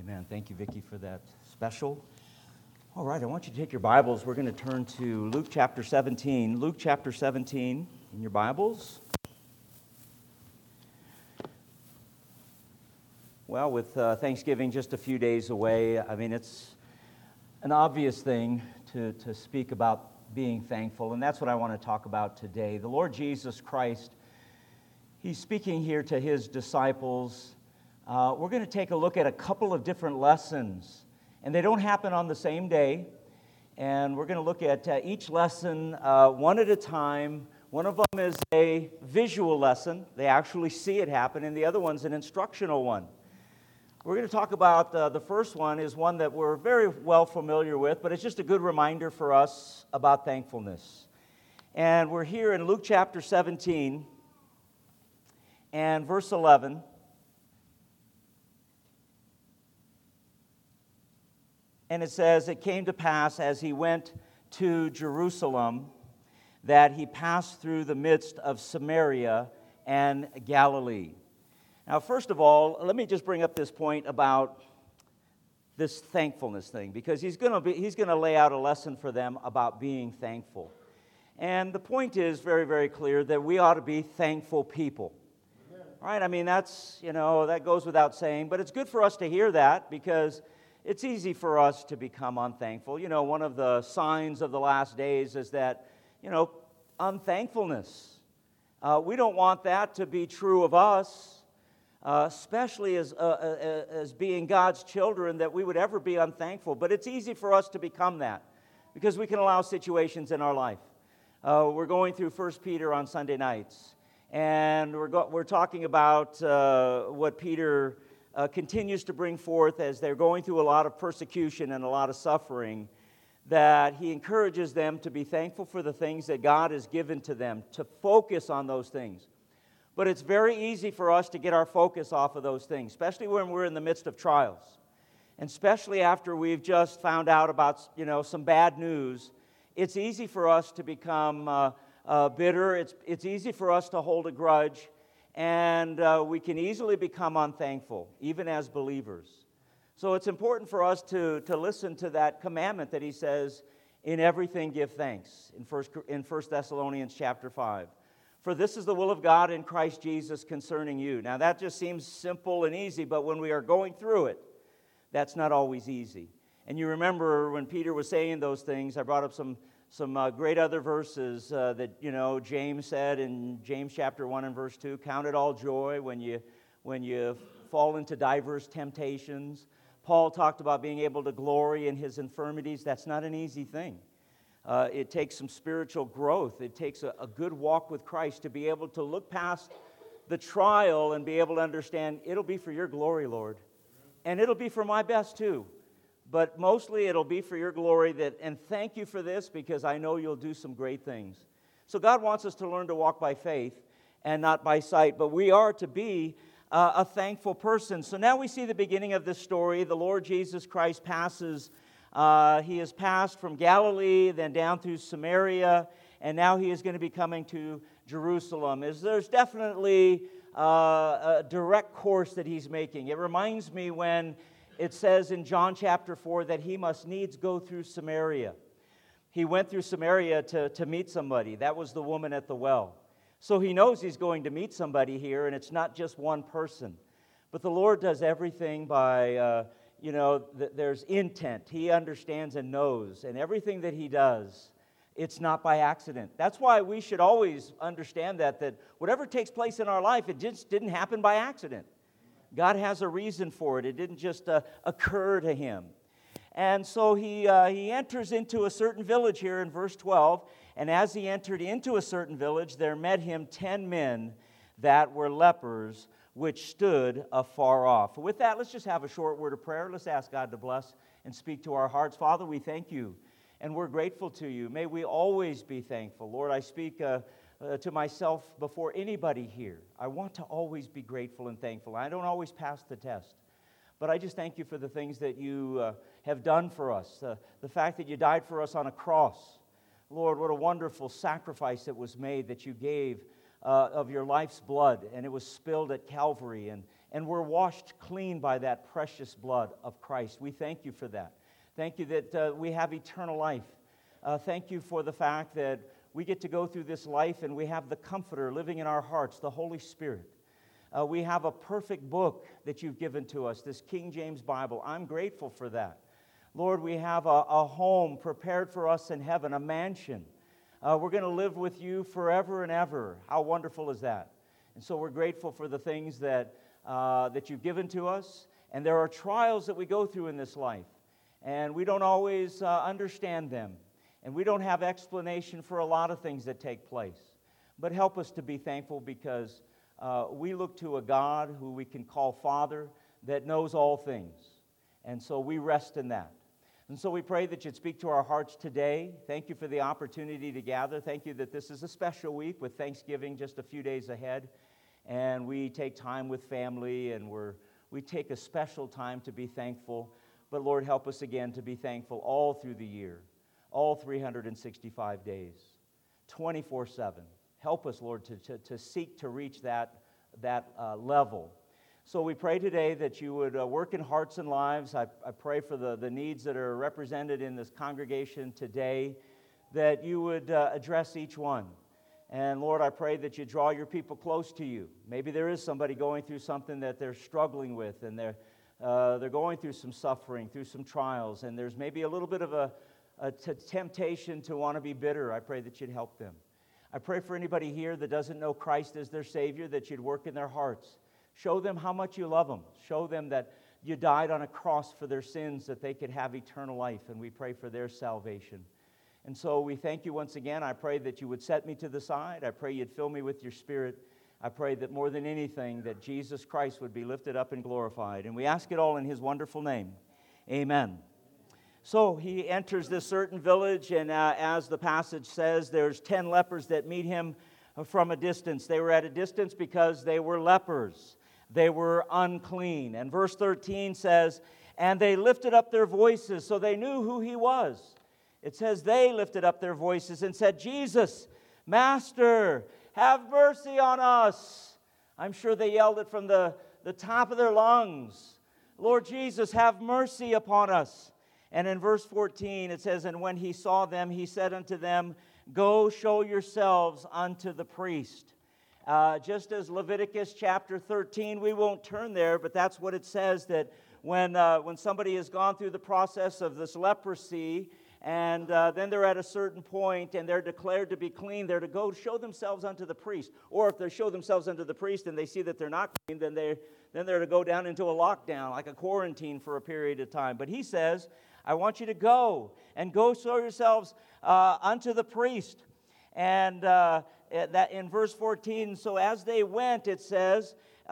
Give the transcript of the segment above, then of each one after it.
Amen. Thank you, Vicki, for that special. All right, I want you to take your Bibles. We're going to turn to Luke chapter 17. Luke chapter 17 in your Bibles. Well, with Thanksgiving just a few days away, I mean, it's an obvious thing to speak about being thankful, and that's what I want to talk about today. The Lord Jesus Christ, He's speaking here to His disciples. We're going to take a look at a couple of different lessons, and they don't happen on the same day. And we're going to look at each lesson one at a time. One of them is a visual lesson. They actually see it happen, and the other one's an instructional one. We're going to talk about the first one is one that we're very well familiar with, but it's just a good reminder for us about thankfulness. And we're here in Luke chapter 17 and verse 11. And it says, "It came to pass as he went to Jerusalem that he passed through the midst of Samaria and Galilee." Now, first of all, let me just bring up this point about this thankfulness thing, because he's going to lay out a lesson for them about being thankful. And the point is very, very clear that we ought to be thankful people. All right? I mean, that goes without saying, but it's good for us to hear that because it's easy for us to become unthankful. You know, one of the signs of the last days is that, unthankfulness. We don't want that to be true of us, especially as being God's children, that we would ever be unthankful. But it's easy for us to become that because we can allow situations in our life. We're going through 1 Peter on Sunday nights, and we're talking about what Peter continues to bring forth as they're going through a lot of persecution and a lot of suffering, that he encourages them to be thankful for the things that God has given to them, to focus on those things. But it's very easy for us to get our focus off of those things, especially when we're in the midst of trials. And especially after we've just found out about, some bad news, it's easy for us to become bitter. It's easy for us to hold a grudge. And we can easily become unthankful, even as believers. So it's important for us to listen to that commandment that he says, "In everything give thanks," in 1 Thessalonians chapter 5. "For this is the will of God in Christ Jesus concerning you." Now that just seems simple and easy, but when we are going through it, that's not always easy. And you remember when Peter was saying those things, I brought up some great other verses that, James said in James chapter 1 and verse 2, "Count it all joy when you fall into diverse temptations." Paul talked about being able to glory in his infirmities. That's not an easy thing. It takes some spiritual growth. It takes a good walk with Christ to be able to look past the trial and be able to understand, it'll be for your glory, Lord. And it'll be for my best too. But mostly it'll be for your glory, and thank you for this because I know you'll do some great things. So God wants us to learn to walk by faith and not by sight, but we are to be a thankful person. So now we see the beginning of this story. The Lord Jesus Christ passes. He has passed from Galilee, then down through Samaria, and now he is going to be coming to Jerusalem. There's definitely a direct course that he's making. It reminds me when it says in John chapter 4 that he must needs go through Samaria. He went through Samaria to meet somebody. That was the woman at the well. So he knows he's going to meet somebody here, and it's not just one person. But the Lord does everything by, there's intent. He understands and knows, and everything that he does, it's not by accident. That's why we should always understand that whatever takes place in our life, it just didn't happen by accident. God has a reason for it. It didn't just occur to him. And so he enters into a certain village here in verse 12. And as he entered into a certain village, there met him 10 men that were lepers, which stood afar off. With that, let's just have a short word of prayer. Let's ask God to bless and speak to our hearts. Father, we thank you, and we're grateful to you. May we always be thankful. Lord, I speak to myself before anybody here. I want to always be grateful and thankful. I don't always pass the test, but I just thank you for the things that you have done for us. The fact that you died for us on a cross. Lord, what a wonderful sacrifice it was made that you gave of your life's blood, and it was spilled at Calvary, and and we're washed clean by that precious blood of Christ. We thank you for that. Thank you that we have eternal life. Thank you for the fact that we get to go through this life and we have the Comforter living in our hearts, the Holy Spirit. We have a perfect book that you've given to us, this King James Bible. I'm grateful for that. Lord, we have a home prepared for us in heaven, a mansion. We're going to live with you forever and ever. How wonderful is that? And so we're grateful for the things that you've given to us. And there are trials that we go through in this life. And we don't always understand them. And we don't have explanation for a lot of things that take place. But help us to be thankful because we look to a God who we can call Father that knows all things. And so we rest in that. And so we pray that you'd speak to our hearts today. Thank you for the opportunity to gather. Thank you that this is a special week with Thanksgiving just a few days ahead. And we take time with family and we take a special time to be thankful. But Lord, help us again to be thankful all through the year, all 365 days, 24/7. Help us, Lord, to seek to reach that level. So we pray today that you would work in hearts and lives. I pray for the needs that are represented in this congregation today, that you would address each one. And Lord, I pray that you draw your people close to you. Maybe there is somebody going through something that they're struggling with, and they're going through some suffering, through some trials, and there's maybe a little bit of a temptation to want to be bitter. I pray that you'd help them. I pray for anybody here that doesn't know Christ as their Savior, that you'd work in their hearts. Show them how much you love them. Show them that you died on a cross for their sins, that they could have eternal life, and we pray for their salvation. And so we thank you once again. I pray that you would set me to the side. I pray you'd fill me with your Spirit. I pray that more than anything, that Jesus Christ would be lifted up and glorified. And we ask it all in his wonderful name. Amen. So he enters this certain village, and as the passage says, there's 10 lepers that meet him from a distance. They were at a distance because they were lepers. They were unclean. And verse 13 says, and they lifted up their voices, so they knew who he was. It says they lifted up their voices and said, Jesus, Master, have mercy on us. I'm sure they yelled it from the top of their lungs. Lord Jesus, have mercy upon us. And in verse 14 it says, and when he saw them, he said unto them, go show yourselves unto the priest. Just as Leviticus chapter 13, we won't turn there, but that's what it says, that when somebody has gone through the process of this leprosy, and then they're at a certain point, and they're declared to be clean, they're to go show themselves unto the priest. Or if they show themselves unto the priest and they see that they're not clean, then they're to go down into a lockdown, like a quarantine for a period of time. But he says, I want you to go show yourselves unto the priest. And that in verse 14, so as they went, it says,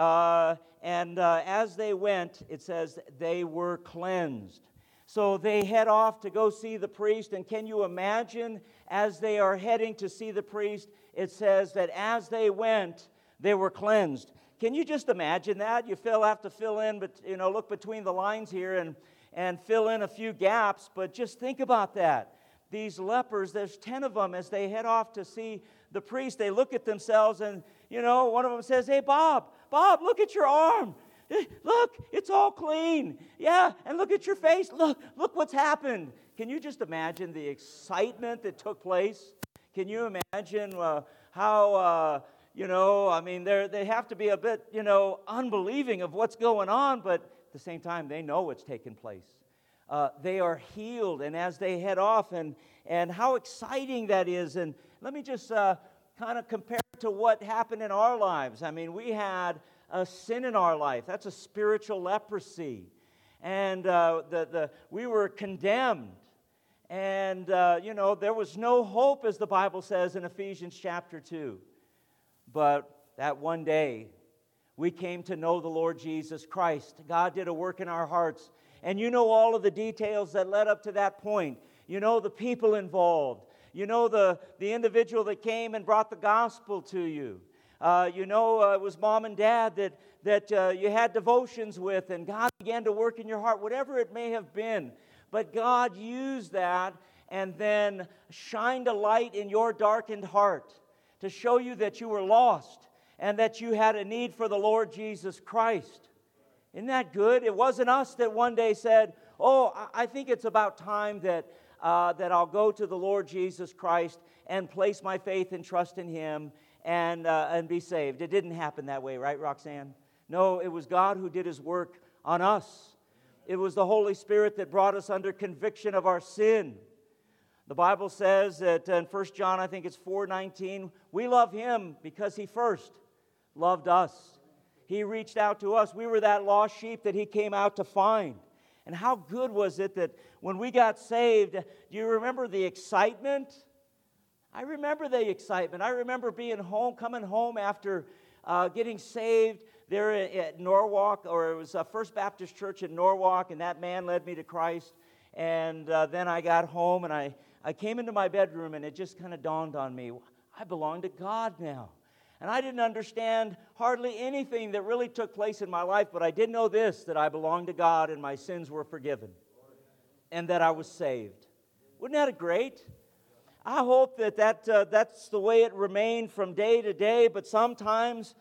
as they went, it says, they were cleansed. So they head off to go see the priest, and can you imagine, as they are heading to see the priest, it says that as they went, they were cleansed. Can you just imagine that? You have to fill in, but look between the lines here and fill in a few gaps, but just think about that. These lepers, there's 10 of them, as they head off to see the priest, they look at themselves, and one of them says, hey, Bob, look at your arm. Look, it's all clean. Yeah, and look at your face. Look what's happened. Can you just imagine the excitement that took place? Can you imagine how, they have to be a bit, unbelieving of what's going on, but at the same time, they know what's taken place. They are healed, and as they head off, and how exciting that is. And let me just kind of compare it to what happened in our lives. I mean, we had a sin in our life. That's a spiritual leprosy. And we were condemned. And, there was no hope, as the Bible says in Ephesians chapter 2. But that one day, we came to know the Lord Jesus Christ. God did a work in our hearts. And you know all of the details that led up to that point. You know the people involved. You know the individual that came and brought the gospel to you. It was mom and dad that you had devotions with, and God began to work in your heart, whatever it may have been. But God used that and then shined a light in your darkened heart to show you that you were lost and that you had a need for the Lord Jesus Christ. Isn't that good? It wasn't us that one day said, oh, I think it's about time that I'll go to the Lord Jesus Christ and place my faith and trust in Him and be saved. It didn't happen that way, right, Roxanne? No, it was God who did His work on us. It was the Holy Spirit that brought us under conviction of our sin. The Bible says that in 1 John, I think it's 4:19, we love Him because He first loved us. He reached out to us. We were that lost sheep that He came out to find. And how good was it that when we got saved, do you remember the excitement? I remember the excitement. I remember being home, coming home after getting saved there at Norwalk, or it was First Baptist Church in Norwalk, and that man led me to Christ. And then I got home, and I came into my bedroom, and it just kind of dawned on me, I belong to God now. And I didn't understand hardly anything that really took place in my life, but I did know this, that I belonged to God and my sins were forgiven and that I was saved. Wasn't that great? I hope that's the way it remained from day to day, but sometimes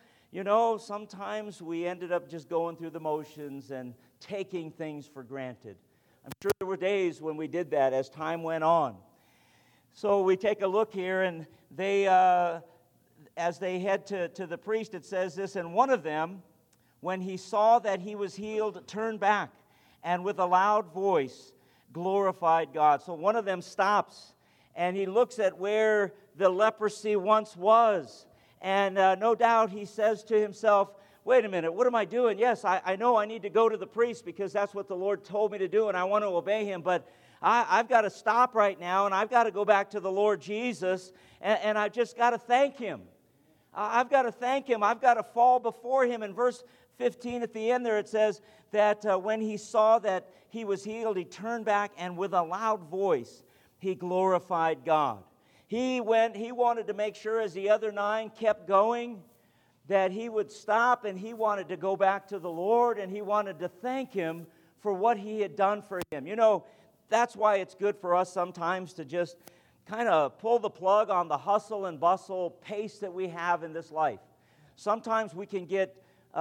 we ended up just going through the motions and taking things for granted. I'm sure there were days when we did that as time went on. So we take a look here, and they... as they head to the priest, it says this, and one of them, when he saw that he was healed, turned back, and with a loud voice glorified God. So one of them stops, and he looks at where the leprosy once was, and no doubt he says to himself, wait a minute, what am I doing? Yes, I know I need to go to the priest because that's what the Lord told me to do, and I want to obey Him, but I've got to stop right now, and I've got to go back to the Lord Jesus, and I've just got to thank Him. I've got to thank Him. I've got to fall before Him. In verse 15 at the end there, it says that when he saw that he was healed, he turned back, and with a loud voice, he glorified God. He wanted to make sure, as the other 9 kept going, that he would stop, and he wanted to go back to the Lord, and he wanted to thank Him for what He had done for him. You know, that's why it's good for us sometimes to just kind of pull the plug on the hustle and bustle pace that we have in this life. Sometimes we can get,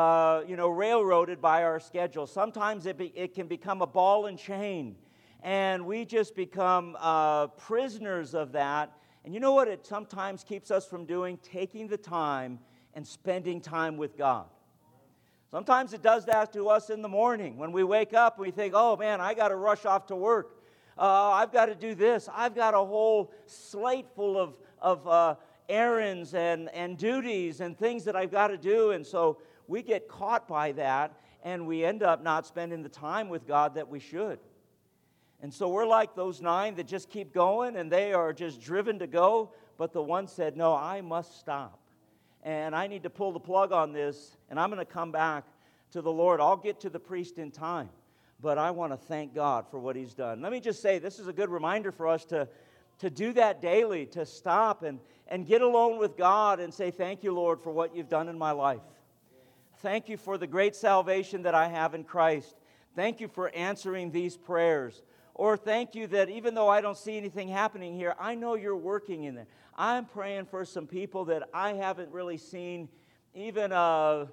railroaded by our schedule. Sometimes it can become a ball and chain, and we just become prisoners of that. And you know what it sometimes keeps us from doing? Taking the time and spending time with God. Sometimes it does that to us in the morning when we wake up and we think, oh man, I got to rush off to work. I've got to do this. I've got a whole slate full of errands and duties and things that I've got to do. And so we get caught by that, and we end up not spending the time with God that we should. And so we're like those 9 that just keep going, and they are just driven to go. But the one said, no, I must stop. And I need to pull the plug on this, and I'm going to come back to the Lord. I'll get to the priest in time. But I want to thank God for what He's done. Let me just say, this is a good reminder for us to do that daily, to stop and get alone with God and say, thank you, Lord, for what You've done in my life. Thank You for the great salvation that I have in Christ. Thank You for answering these prayers. Or thank You that even though I don't see anything happening here, I know You're working in there. I'm praying for some people that I haven't really seen even a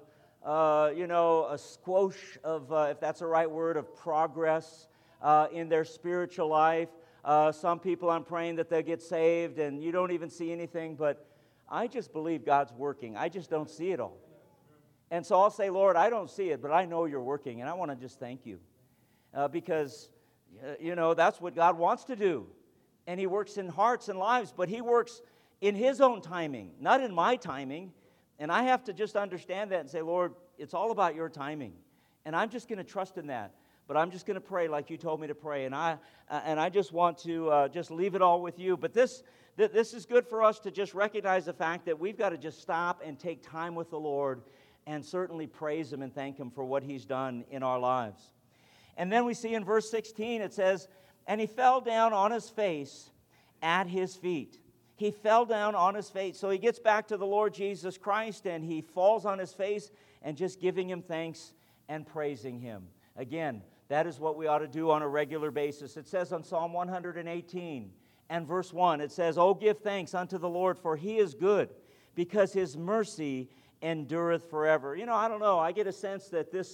squash of, if that's the right word, of progress in their spiritual life. Some people I'm praying that they'll get saved, and you don't even see anything, but I just believe God's working. I just don't see it all. And so I'll say, Lord, I don't see it, but I know You're working, and I want to just thank You. Because, that's what God wants to do. And He works in hearts and lives, but He works in His own timing, not in my timing. And I have to just understand that and say, Lord, it's all about Your timing. And I'm just going to trust in that. But I'm just going to pray like You told me to pray. And I just want to just leave it all with You. But this is good for us to just recognize the fact that we've got to just stop and take time with the Lord and certainly praise Him and thank Him for what He's done in our lives. And then we see in verse 16, it says, and he fell down on his face at His feet. He fell down on his face. So he gets back to the Lord Jesus Christ, and he falls on his face and just giving Him thanks and praising Him. Again, that is what we ought to do on a regular basis. It says on Psalm 118 and verse 1, it says, oh, give thanks unto the Lord, for He is good, because His mercy endureth forever. I don't know. I get a sense that this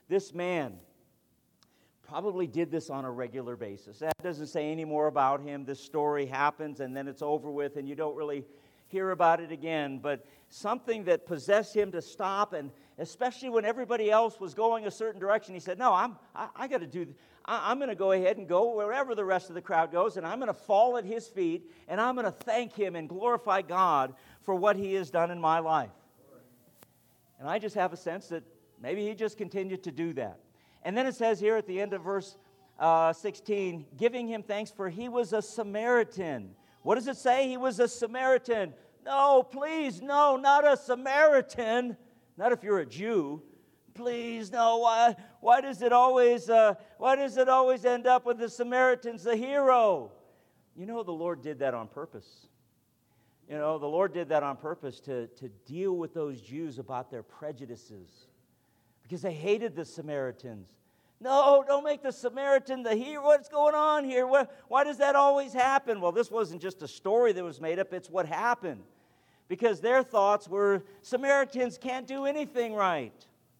this man probably did this on a regular basis. That doesn't say any more about him. This story happens and then it's over with and you don't really hear about it again. But something that possessed him to stop, and especially when everybody else was going a certain direction, he said, no, I got to do, I'm going to go ahead and go wherever the rest of the crowd goes, and I'm going to fall at his feet, and I'm going to thank him and glorify God for what he has done in my life. And I just have a sense that maybe he just continued to do that. And then it says here at the end of verse 16, giving him thanks, for he was a Samaritan. What does it say? He was a Samaritan. No, please, no, not a Samaritan. Not if you're a Jew. Please, no. Why does it always end up with the Samaritans, the hero? You know, the Lord did that on purpose. You know, the Lord did that on purpose to deal with those Jews about their prejudices, because they hated the Samaritans. No, don't make the Samaritan the hero. What's going on here? Why does that always happen? Well, this wasn't just a story that was made up. It's what happened. Because their thoughts were, Samaritans can't do anything right.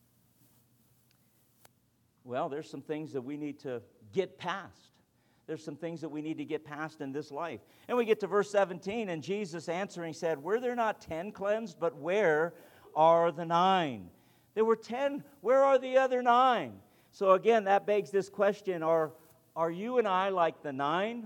Well, there's some things that we need to get past. There's some things that we need to get past in this life. And we get to verse 17, and Jesus answering said, were there not 10 cleansed, but where are the 9? There were 10. Where are the other 9? So again, that begs this question, are you and I like the 9,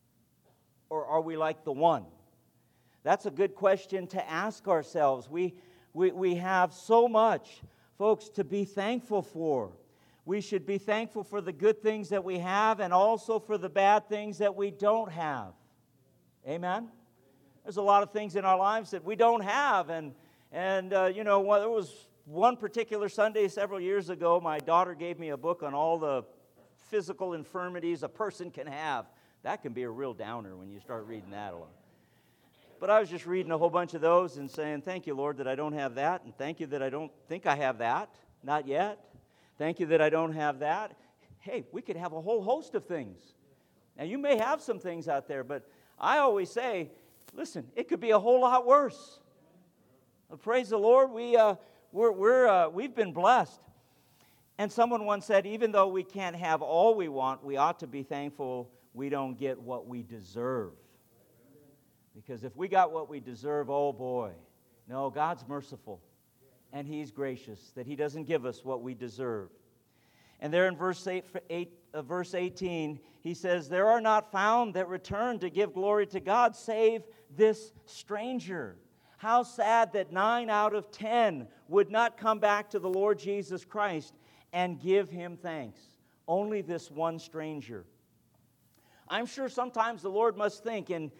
or are we like the 1? That's a good question to ask ourselves. We have so much, folks, to be thankful for. We should be thankful for the good things that we have and also for the bad things that we don't have. Amen? There's a lot of things in our lives that we don't have, and you know, there was one particular Sunday several years ago, my daughter gave me a book on all the physical infirmities a person can have. That can be a real downer when you start reading that alone. But I was just reading a whole bunch of those and saying, thank you, Lord, that I don't have that, and thank you that I don't think I have that. Not yet. Thank you that I don't have that. Hey, we could have a whole host of things. Now, you may have some things out there, but I always say, listen, it could be a whole lot worse. Praise the Lord, we've been blessed. And someone once said, even though we can't have all we want, we ought to be thankful we don't get what we deserve. Because if we got what we deserve, oh boy. No, God's merciful. And He's gracious, that He doesn't give us what we deserve. And there in verse 18, He says, there are not found that return to give glory to God, save this stranger. How sad that 9 out of 10 would not come back to the Lord Jesus Christ and give Him thanks. Only this one stranger. I'm sure sometimes the Lord must think in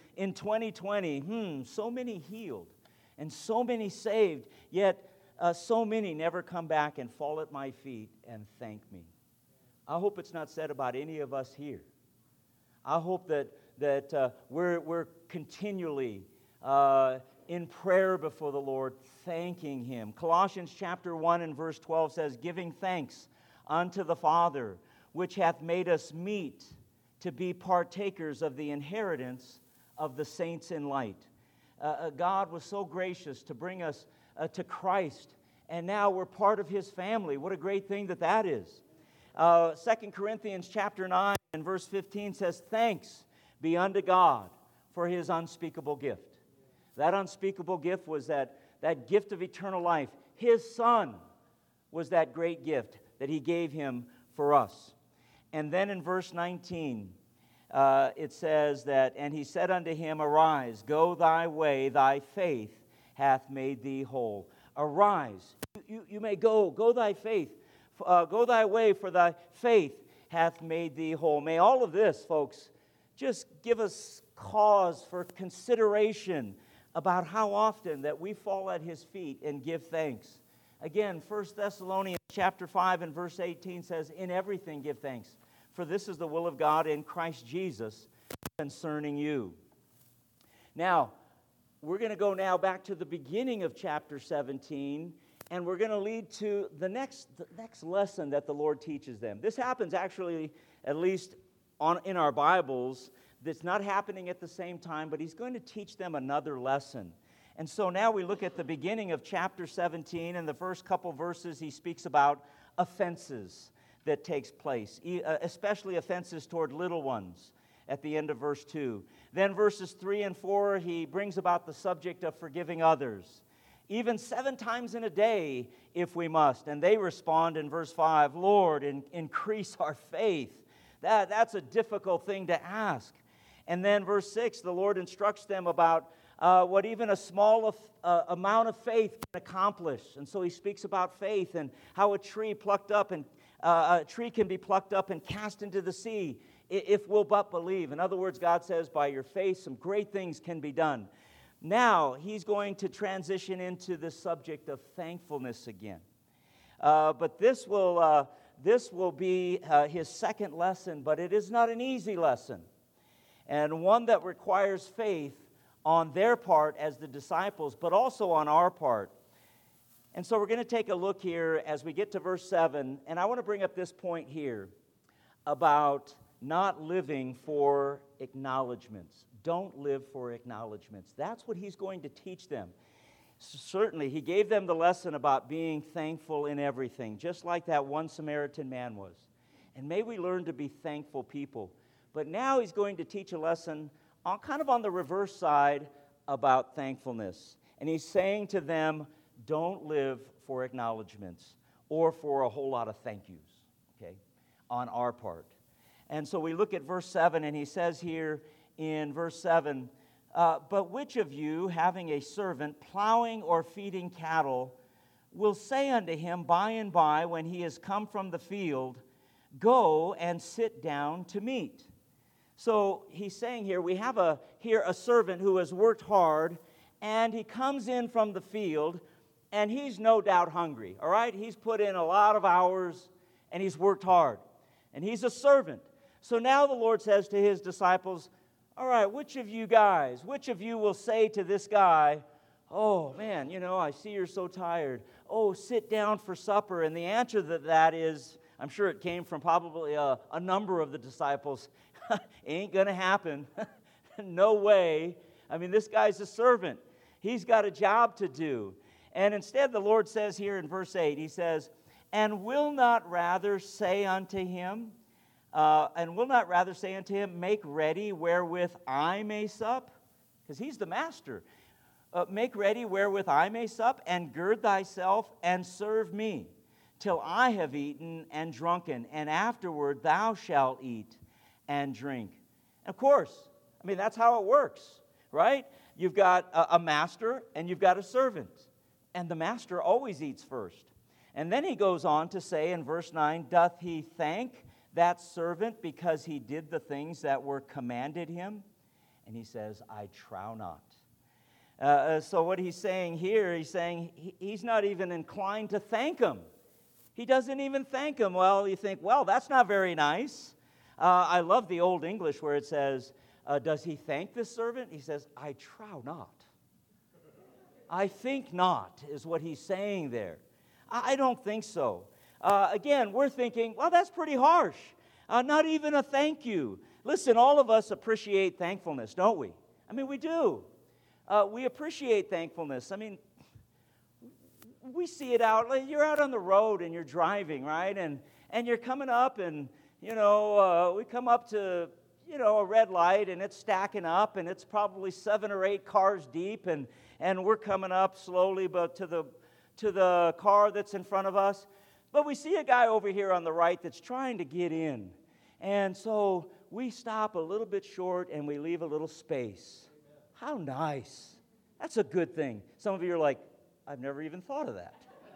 2020, so many healed and so many saved, yet so many never come back and fall at my feet and thank me. I hope it's not said about any of us here. I hope that we're continually in prayer before the Lord, thanking Him. Colossians chapter 1 and verse 12 says, giving thanks unto the Father, which hath made us meet to be partakers of the inheritance of the saints in light. God was so gracious to bring us to Christ, and now we're part of His family. What a great thing that is. 2 Corinthians chapter 9 and verse 15 says, thanks be unto God for His unspeakable gift. That unspeakable gift was that gift of eternal life. His Son was that great gift that He gave Him for us. And then in verse 19, it says that, and He said unto him, arise, go thy way, thy faith hath made thee whole. Arise, you may go thy faith, go thy way, for thy faith hath made thee whole. May all of this, folks, just give us cause for consideration about how often that we fall at His feet and give thanks. Again, 1 Thessalonians chapter 5 and verse 18 says, in everything give thanks, for this is the will of God in Christ Jesus concerning you. Now, we're going to go now back to the beginning of chapter 17, and we're going to lead to the next lesson that the Lord teaches them. This happens actually, at least in our Bibles, that's not happening at the same time, but He's going to teach them another lesson. And so now we look at the beginning of chapter 17, and the first couple verses He speaks about offenses that takes place, especially offenses toward little ones at the end of verse 2. Then verses 3 and 4, he brings about the subject of forgiving others, even 7 times in a day if we must. And they respond in verse 5, Lord, increase our faith. That's a difficult thing to ask. And then verse 6, the Lord instructs them about what even a small amount of faith can accomplish. And so he speaks about faith and how a tree can be plucked up and cast into the sea if we'll but believe. In other words, God says, by your faith, some great things can be done. Now, he's going to transition into the subject of thankfulness again. But this will be his second lesson, but it is not an easy lesson, and one that requires faith on their part as the disciples, but also on our part. And so we're going to take a look here as we get to verse 7, and I want to bring up this point here about not living for acknowledgments. Don't live for acknowledgments. That's what he's going to teach them. Certainly, he gave them the lesson about being thankful in everything, just like that one Samaritan man was. And may we learn to be thankful people. But now he's going to teach a lesson kind of on the reverse side about thankfulness. And he's saying to them, don't live for acknowledgments or for a whole lot of thank yous, okay, on our part. And so we look at verse 7, and he says here in verse 7, but which of you, having a servant plowing or feeding cattle, will say unto him by and by, when he has come from the field, go and sit down to meat? So he's saying here, we have a servant who has worked hard, and he comes in from the field, and he's no doubt hungry, all right? He's put in a lot of hours, and he's worked hard, and he's a servant. So now the Lord says to his disciples, all right, which of you will say to this guy, oh, man, I see you're so tired. Oh, sit down for supper. And the answer to that is, I'm sure it came from probably a number of the disciples, ain't going to happen. No way. I mean, this guy's a servant. He's got a job to do. And instead, the Lord says here in verse 8, he says, and will not rather say unto him, make ready wherewith I may sup? Because he's the master. Make ready wherewith I may sup, and gird thyself, and serve me, till I have eaten and drunken, and afterward thou shalt eat and drink. Of course, I mean, that's how it works, right? You've got a master, and you've got a servant. And the master always eats first. And then he goes on to say in verse 9, doth he thank that servant because he did the things that were commanded him? And he says, I trow not. So what he's saying here, he's saying he's not even inclined to thank him. He doesn't even thank him. Well, you think, well, that's not very nice. I love the Old English where it says, does he thank this servant? He says, I trow not. I think not is what he's saying there. I don't think so. Again, we're thinking, well, that's pretty harsh. Not even a thank you. Listen, all of us appreciate thankfulness, don't we? I mean, we do. We appreciate thankfulness. I mean, we see it out. Like you're out on the road and you're driving, right? And you're coming up and, we come up to, a red light and it's stacking up and it's probably 7 or 8 cars deep and we're coming up slowly but to the car that's in front of us. But we see a guy over here on the right that's trying to get in. And so we stop a little bit short and we leave a little space. How nice. That's a good thing. Some of you are like, I've never even thought of that.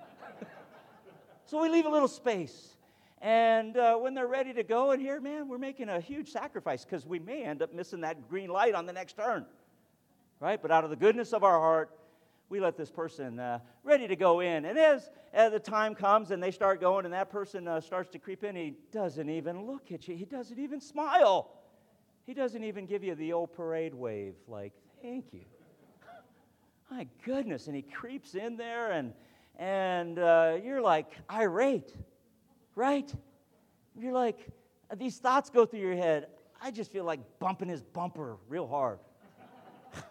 So we leave a little space. And when they're ready to go, and here, man, we're making a huge sacrifice because we may end up missing that green light on the next turn. Right? But out of the goodness of our heart, we let this person ready to go in. And as the time comes and they start going and that person starts to creep in, he doesn't even look at you. He doesn't even smile. He doesn't even give you the old parade wave like, thank you. My goodness. And he creeps in there and you're like irate, right? You're like, these thoughts go through your head. I just feel like bumping his bumper real hard.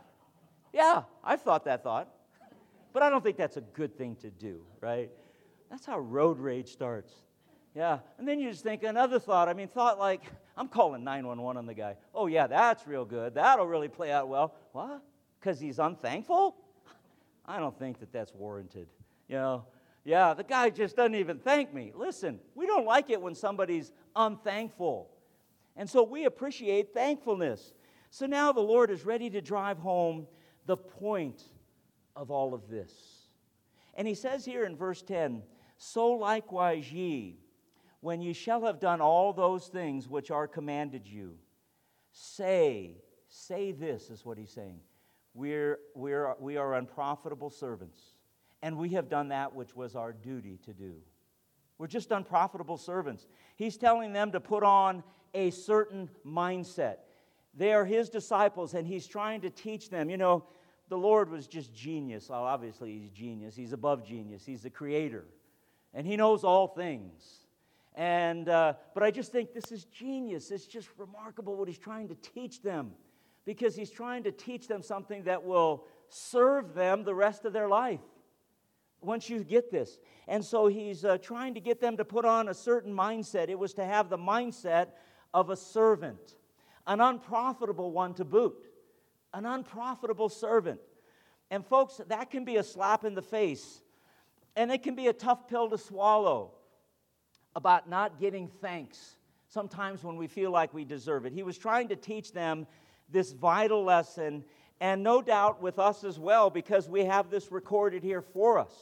Yeah, I've thought that thought. But I don't think that's a good thing to do, right? That's how road rage starts. Yeah, and then you just think another thought. I mean, thought like, I'm calling 911 on the guy. Oh, yeah, that's real good. That'll really play out well. What? Because he's unthankful? I don't think that that's warranted. You know, yeah, the guy just doesn't even thank me. Listen, we don't like it when somebody's unthankful. And so we appreciate thankfulness. So now the Lord is ready to drive home the point of all of this. And he says here in verse 10, so likewise ye, when ye shall have done all those things which are commanded you, say this is what he's saying. We are unprofitable servants, and we have done that which was our duty to do. We're just unprofitable servants. He's telling them to put on a certain mindset. They are his disciples, and he's trying to teach them. You know, the Lord was just genius. Well, obviously, he's genius. He's above genius. He's the creator, and he knows all things. And but I just think this is genius. It's just remarkable what he's trying to teach them, because he's trying to teach them something that will serve them the rest of their life once you get this. And so he's trying to get them to put on a certain mindset. It was to have the mindset of a servant, an unprofitable one to boot, an unprofitable servant. And folks, that can be a slap in the face, and it can be a tough pill to swallow about not giving thanks sometimes when we feel like we deserve it. He was trying to teach them this vital lesson, and no doubt with us as well, because we have this recorded here for us.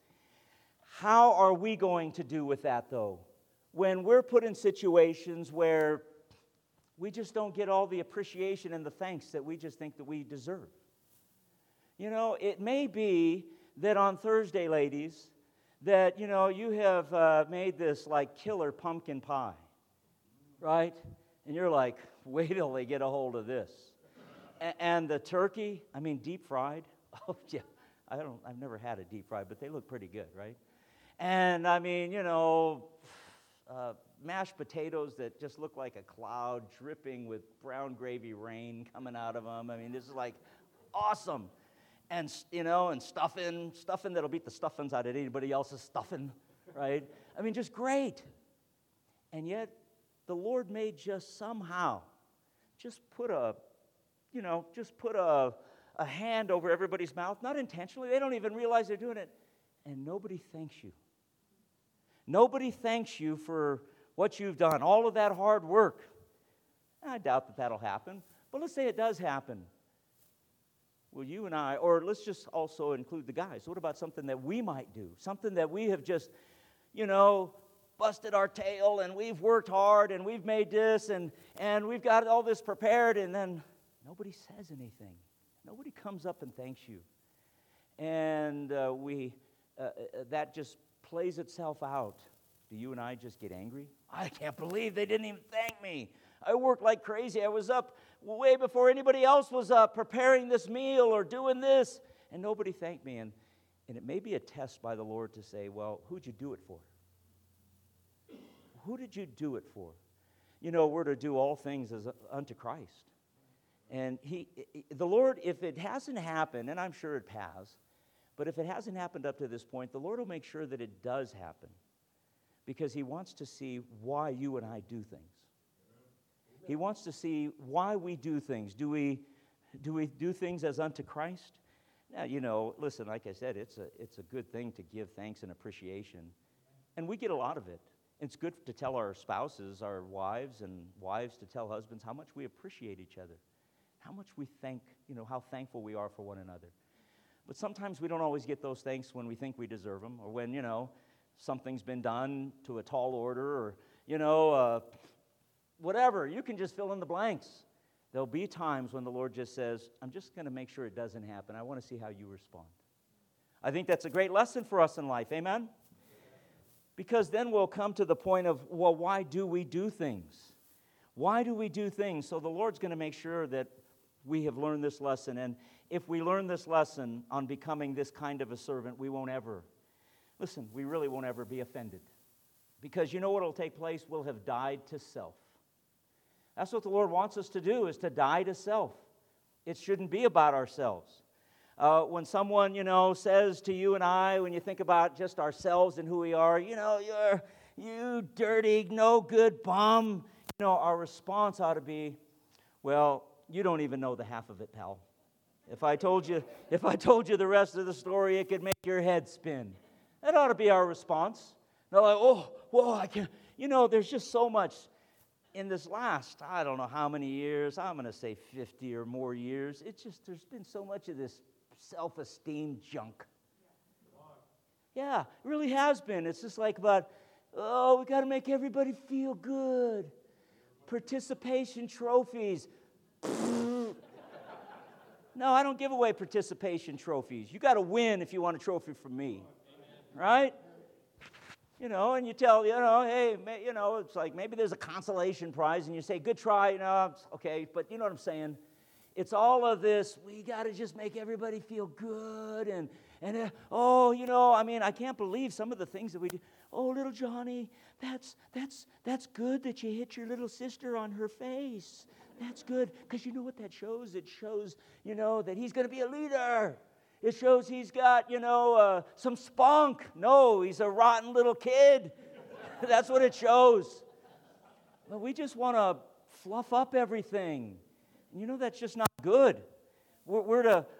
How are we going to do with that, though, when we're put in situations where we just don't get all the appreciation and the thanks that we just think that we deserve? You know, it may be that on Thursday, ladies, that, you know, you have made this like killer pumpkin pie, right? And you're like, wait till they get a hold of this. And the turkey, I mean, deep fried. Oh, yeah, I've never had a deep fried, but they look pretty good, right? And I mean, you know, mashed potatoes that just look like a cloud dripping with brown gravy rain coming out of them. I mean, this is like awesome. And, you know, and stuffing that'll beat the stuffings out of anybody else's stuffing, right? I mean, just great. And yet, the Lord may just somehow just put a hand over everybody's mouth, not intentionally. They don't even realize they're doing it. And nobody thanks you. Nobody thanks you for what you've done, all of that hard work. I doubt that that'll happen. But let's say it does happen. Well, you and I, or let's just also include the guys. What about something that we might do? Something that we have just, you know, busted our tail, and we've worked hard, and we've made this, and we've got all this prepared, and then nobody says anything. Nobody comes up and thanks you. And that just plays itself out. Do you and I just get angry? I can't believe they didn't even thank me. I worked like crazy. I was up way before anybody else was up preparing this meal or doing this, and nobody thanked me. And it may be a test by the Lord to say, well, who'd you do it for? Who did you do it for? You know, we're to do all things as unto Christ. And the Lord, if it hasn't happened, and I'm sure it has, but if it hasn't happened up to this point, the Lord will make sure that it does happen, because he wants to see why you and I do things. He wants to see why we do things. Do we do things as unto Christ? Now, you know, listen, like I said, it's a good thing to give thanks and appreciation, and we get a lot of it. It's good to tell our spouses, our wives, and wives to tell husbands how much we appreciate each other, how much we thank, you know, how thankful we are for one another. But sometimes we don't always get those thanks when we think we deserve them, or when, you know, something's been done to a tall order, or, you know, whatever. You can just fill in the blanks. There'll be times when the Lord just says, I'm just going to make sure it doesn't happen. I want to see how you respond. I think that's a great lesson for us in life. Amen? Because then we'll come to the point of, well, why do we do things? Why do we do things? So the Lord's going to make sure that we have learned this lesson. And if we learn this lesson on becoming this kind of a servant, we really won't ever be offended. Because you know what will take place? We'll have died to self. That's what the Lord wants us to do, is to die to self. It shouldn't be about ourselves. When someone, says to you and I, when you think about just ourselves and who we are, you dirty, no good bum, our response ought to be, well, you don't even know the half of it, pal. If I told you the rest of the story, it could make your head spin. That ought to be our response. No, like, oh, whoa, I can't. There's just so much in this last, I don't know how many years, I'm going to say 50 or more years. There's been so much of this self-esteem junk. Yeah, it really has been. It's just like about, we got to make everybody feel good. Participation trophies. No, I don't give away participation trophies. You got to win if you want a trophy from me. Right? And you tell, hey, it's like maybe there's a consolation prize, and you say, good try, okay, but you know what I'm saying? It's all of this, we got to just make everybody feel good, and I can't believe some of the things that we do. Oh, little Johnny, that's good that you hit your little sister on her face. That's good, because you know what that shows? It shows, that he's going to be a leader. It shows he's got, some spunk. No, he's a rotten little kid. That's what it shows. But we just want to fluff up everything. That's just not good. We're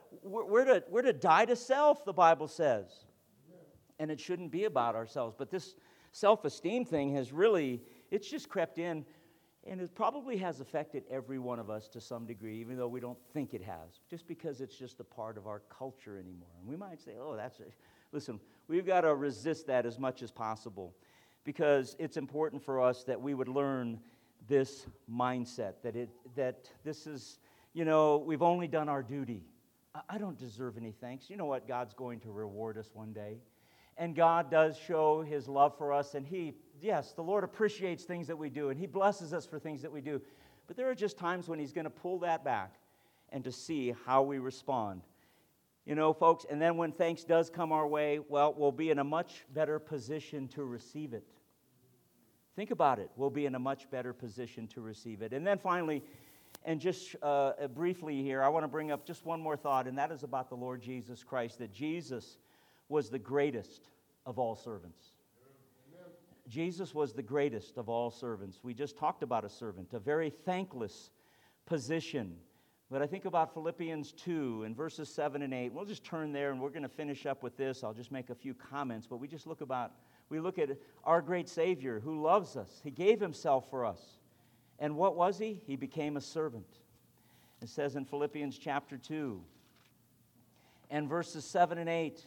to die to self, the Bible says. And it shouldn't be about ourselves. But this self-esteem thing has really, it's just crept in. And it probably has affected every one of us to some degree, even though we don't think it has, just because it's just a part of our culture anymore. And we might say, that's it. Listen, we've got to resist that as much as possible, because it's important for us that we would learn this mindset, that this is, we've only done our duty. I don't deserve any thanks. You know what? God's going to reward us one day. And God does show His love for us, and yes, the Lord appreciates things that we do, and He blesses us for things that we do. But there are just times when He's going to pull that back and to see how we respond. Folks, and then when thanks does come our way, well, we'll be in a much better position to receive it. Think about it. We'll be in a much better position to receive it. And then finally, and just briefly here, I want to bring up just one more thought, and that is about the Lord Jesus Christ, that Jesus was the greatest of all servants. Amen. Jesus was the greatest of all servants. We just talked about a servant, a very thankless position. But I think about Philippians 2 and verses 7 and 8. We'll just turn there and we're going to finish up with this. I'll just make a few comments, but we look at our great Savior who loves us. He gave Himself for us. And what was He? He became a servant. It says in Philippians chapter 2 and verses 7 and 8,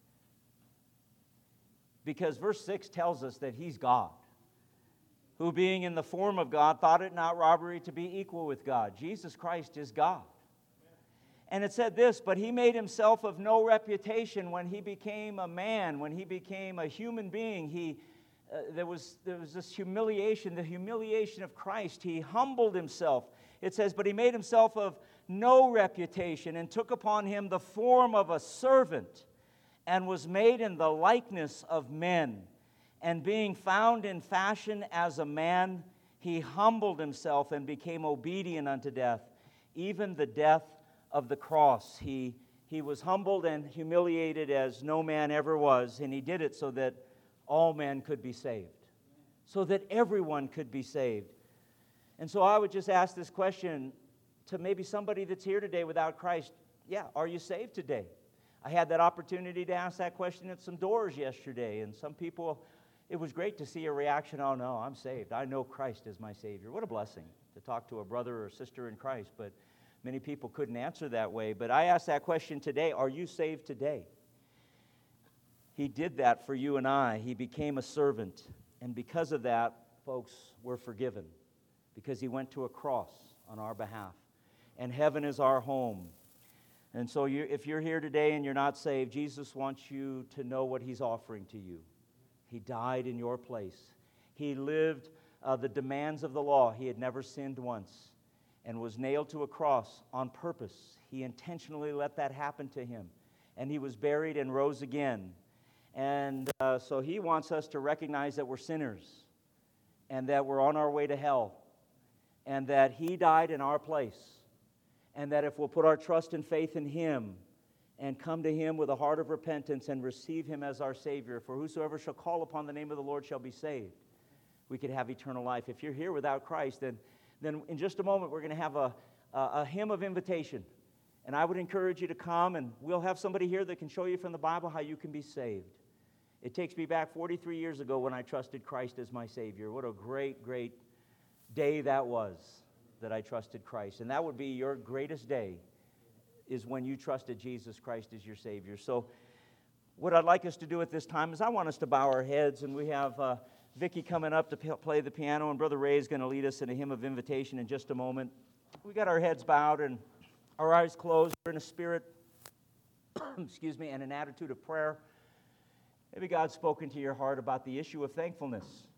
because verse 6 tells us that He's God, who being in the form of God, thought it not robbery to be equal with God. Jesus Christ is God. And it said this, but He made Himself of no reputation when He became a man, when He became a human being. There was this humiliation, the humiliation of Christ. He humbled Himself. It says, but He made Himself of no reputation and took upon Him the form of a servant, and was made in the likeness of men. And being found in fashion as a man, He humbled Himself and became obedient unto death, even the death of the cross. He was humbled and humiliated as no man ever was, and He did it so that all men could be saved, so that everyone could be saved. And so I would just ask this question to maybe somebody that's here today without Christ. Yeah, are you saved today? I had that opportunity to ask that question at some doors yesterday, and some people, it was great to see a reaction, oh no, I'm saved. I know Christ is my Savior. What a blessing to talk to a brother or sister in Christ, but many people couldn't answer that way. But I asked that question today, are you saved today? He did that for you and I. He became a servant, and because of that, folks, we're forgiven, because He went to a cross on our behalf, and heaven is our home. And so if you're here today and you're not saved, Jesus wants you to know what He's offering to you. He died in your place. He lived the demands of the law. He had never sinned once and was nailed to a cross on purpose. He intentionally let that happen to Him. And He was buried and rose again. And so He wants us to recognize that we're sinners and that we're on our way to hell and that He died in our place. And that if we'll put our trust and faith in Him, and come to Him with a heart of repentance and receive Him as our Savior. For whosoever shall call upon the name of the Lord shall be saved. We could have eternal life. If you're here without Christ, then in just a moment we're going to have a hymn of invitation. And I would encourage you to come, and we'll have somebody here that can show you from the Bible how you can be saved. It takes me back 43 years ago when I trusted Christ as my Savior. What a great, great day that was that I trusted Christ. And that would be your greatest day, is when you trusted Jesus Christ as your Savior. So what I'd like us to do at this time is I want us to bow our heads, and we have Vicki coming up to play the piano, and Brother Ray is going to lead us in a hymn of invitation in just a moment. We got our heads bowed and our eyes closed. We're in a spirit, and an attitude of prayer. Maybe God's spoken to your heart about the issue of thankfulness.